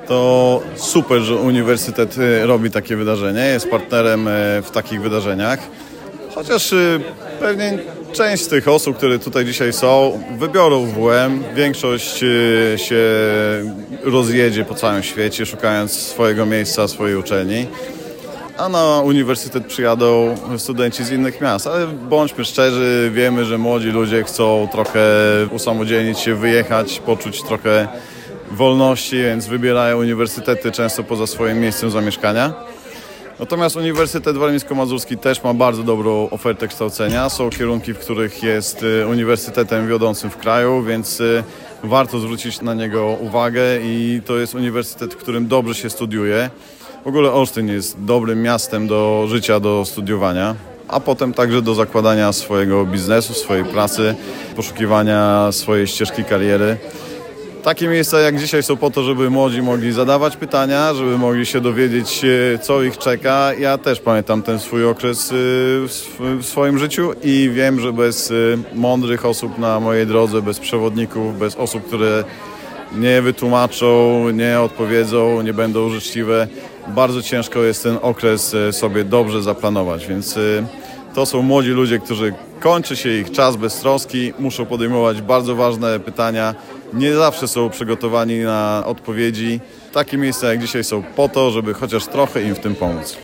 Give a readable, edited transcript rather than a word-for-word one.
To super, że uniwersytet robi takie wydarzenie, jest partnerem w takich wydarzeniach. Chociaż pewnie część z tych osób, które tutaj dzisiaj są, wybiorą WM. Większość się rozjedzie po całym świecie, szukając swojego miejsca, swojej uczelni. A na uniwersytet przyjadą studenci z innych miast. Ale bądźmy szczerzy, wiemy, że młodzi ludzie chcą trochę usamodzielnić się, wyjechać, poczuć trochę wolności, więc wybierają uniwersytety często poza swoim miejscem zamieszkania. Natomiast Uniwersytet Warmińsko-Mazurski też ma bardzo dobrą ofertę kształcenia. Są kierunki, w których jest uniwersytetem wiodącym w kraju, więc warto zwrócić na niego uwagę i to jest uniwersytet, w którym dobrze się studiuje. W ogóle Olsztyn jest dobrym miastem do życia, do studiowania, a potem także do zakładania swojego biznesu, swojej pracy, poszukiwania swojej ścieżki kariery. Takie miejsca jak dzisiaj są po to, żeby młodzi mogli zadawać pytania, żeby mogli się dowiedzieć, co ich czeka. Ja też pamiętam ten swój okres w swoim życiu i wiem, że bez mądrych osób na mojej drodze, bez przewodników, bez osób, które nie wytłumaczą, nie odpowiedzą, nie będą życzliwe, bardzo ciężko jest ten okres sobie dobrze zaplanować, więc to są młodzi ludzie, którzy kończy się ich czas bez troski, muszą podejmować bardzo ważne pytania, nie zawsze są przygotowani na odpowiedzi. Takie miejsca jak dzisiaj są po to, żeby chociaż trochę im w tym pomóc.